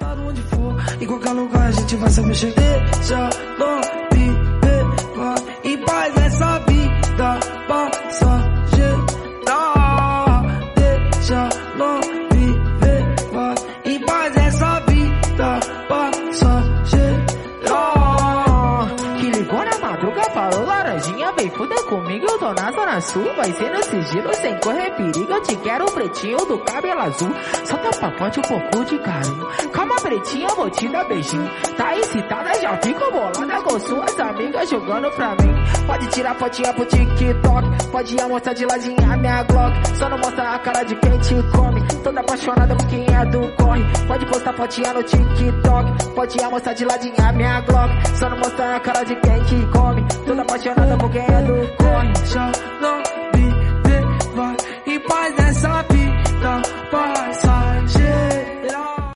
Onde for, em qualquer lugar a gente vai saber chegar. Deixa não viver, vai em paz essa vida passageira. Deixa não viver, vai em paz essa vida passageira. Que ligou na madruga, falou laranjinha, vem fuder comigo, eu tô na zona sul. Vai ser no sigilo, sem correr perigo, eu te quero pretinho do cabelo azul. Só tá papote um pouco de carinho, calma pretinha, eu vou te dar beijinho. Tá excitada, já fico bolada com suas amigas jogando pra mim. Pode tirar fotinha pro TikTok, pode amostrar de ladinha minha Glock. Só não mostra a cara de quem te come, toda apaixonada por quem é do corre. Pode postar fotinha no TikTok, pode amostrar de ladinha minha Glock. Só não mostra a cara de quem te come, toda apaixonada por quem é do corre. Já não